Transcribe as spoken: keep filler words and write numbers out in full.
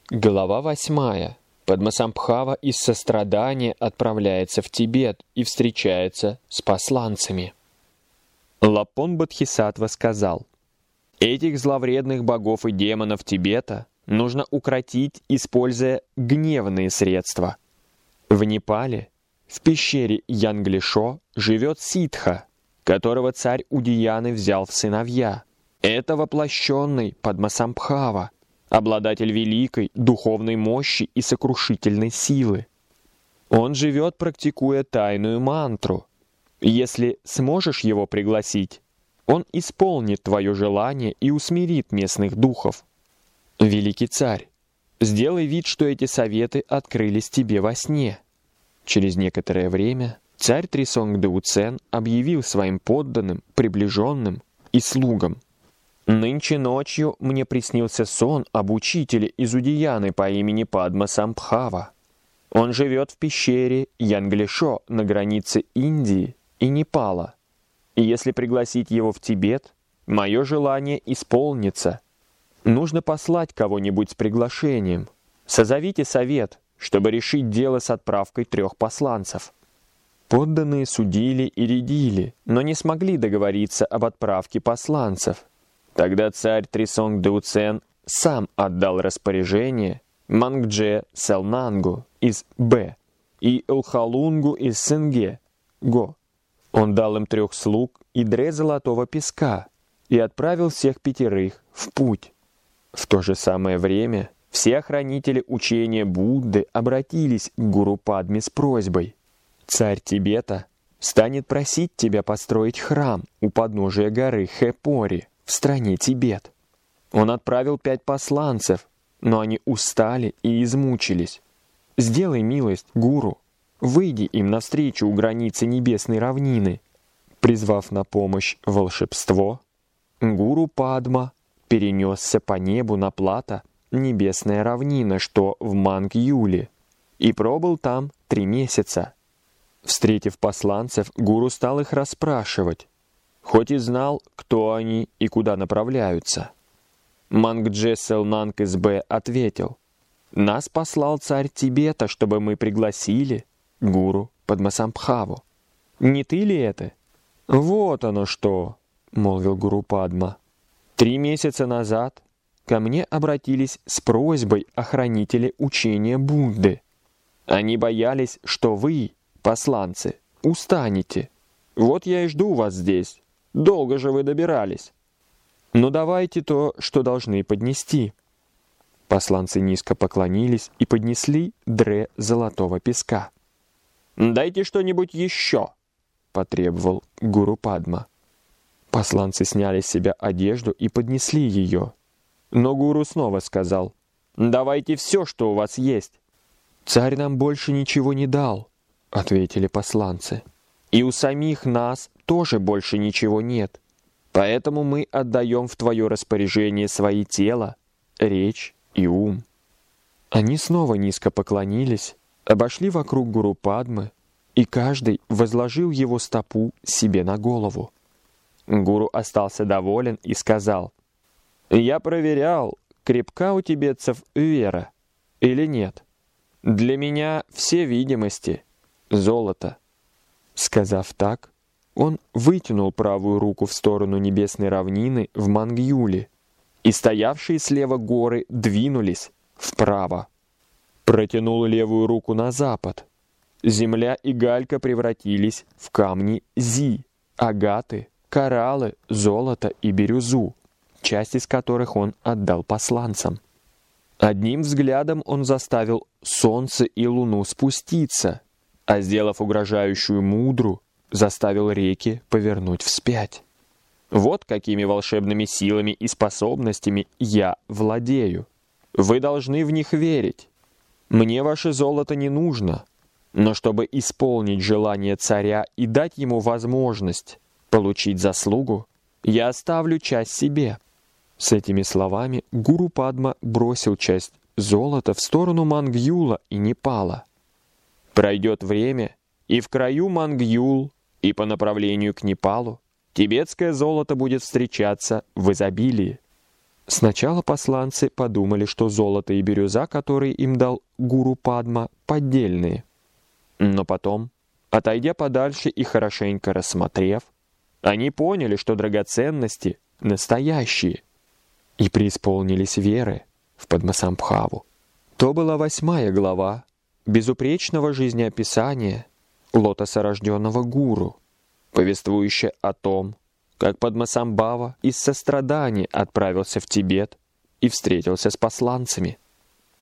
Глава восьмая. Падмасамбхава из сострадания отправляется в Тибет и встречается с посланцами. Лапон Бодхисаттва сказал: «Этих зловредных богов и демонов Тибета нужно укротить, используя гневные средства. В Непале, в пещере Янглишо, живет ситха, которого царь Удияны взял в сыновья. Это воплощенный Падмасамбхава, обладатель великой духовной мощи и сокрушительной силы. Он живет, практикуя тайную мантру. Если сможешь его пригласить, он исполнит твое желание и усмирит местных духов. Великий царь, сделай вид, что эти советы открылись тебе во сне». Через некоторое время царь Трисонгдеуцен объявил своим подданным, приближенным и слугам: «Нынче ночью мне приснился сон об учителе из Удияны по имени Падмасамбхава. Он живет в пещере Янглишо на границе Индии и Непала. И если пригласить его в Тибет, мое желание исполнится. Нужно послать кого-нибудь с приглашением. Созовите совет, чтобы решить дело с отправкой трех посланцев». Подданные судили и рядили, но не смогли договориться об отправке посланцев. Тогда царь Трисонгдеуцен сам отдал распоряжение Мангдже Селнангу из Б и Элхалунгу из Сенге Го. Он дал им трех слуг и дре золотого песка и отправил всех пятерых в путь. В то же самое время все охранители учения Будды обратились к гуру Падме с просьбой: «Царь Тибета станет просить тебя построить храм у подножия горы Хэпори в стране Тибет. Он отправил пять посланцев, но они устали и измучились. Сделай милость, гуру, выйди им навстречу у границы небесной равнины». Призвав на помощь волшебство, гуру Падма перенесся по небу на плато небесная равнина, что в Манг-Юле, и пробыл там три месяца. Встретив посланцев, гуру стал их расспрашивать, хоть и знал, кто они и куда направляются. Мангдже Селнанг из Б ответил: «Нас послал царь Тибета, чтобы мы пригласили гуру Падмасамбхаву. Не ты ли это?» «Вот оно что», — молвил гуру Падма. «Три месяца назад ко мне обратились с просьбой охранители учения Будды. Они боялись, что вы, посланцы, устанете. Вот я и жду вас здесь. Долго же вы добирались. Ну давайте то, что должны поднести». Посланцы низко поклонились и поднесли дре золотого песка. «Дайте что-нибудь еще», — потребовал гуру Падма. Посланцы сняли с себя одежду и поднесли ее. Но гуру снова сказал: «Давайте все, что у вас есть». «Царь нам больше ничего не дал», — ответили посланцы. «И у самих нас тоже больше ничего нет. Поэтому мы отдаем в твое распоряжение свои тело, речь и ум». Они снова низко поклонились, обошли вокруг гуру Падмы, и каждый возложил его стопу себе на голову. Гуру остался доволен и сказал: «Я проверял, крепка у тибетцев вера или нет. Для меня все видимости — золото». Сказав так, он вытянул правую руку в сторону небесной равнины в Манг-Юле, и стоявшие слева горы двинулись вправо. Протянул левую руку на запад. Земля и галька превратились в камни зи, агаты, кораллы, золото и бирюзу, часть из которых он отдал посланцам. Одним взглядом он заставил солнце и луну спуститься, а, сделав угрожающую мудру, заставил реки повернуть вспять. Вот какими волшебными силами и способностями я владею. Вы должны в них верить. Мне ваше золото не нужно, но чтобы исполнить желание царя и дать ему возможность получить заслугу, я оставлю часть себе». С этими словами гуру Падма бросил часть золота в сторону Манг-Юла и Непала. Пройдет время, и в краю Манг-Юл, и по направлению к Непалу тибетское золото будет встречаться в изобилии. Сначала посланцы подумали, что золото и бирюза, которые им дал гуру Падма, поддельные. Но потом, отойдя подальше и хорошенько рассмотрев, они поняли, что драгоценности настоящие, и преисполнились веры в Падмасамбхаву. То была восьмая глава безупречного жизнеописания лотосорожденного гуру, повествующая о том, как Падмасамбхава из сострадания отправился в Тибет и встретился с посланцами.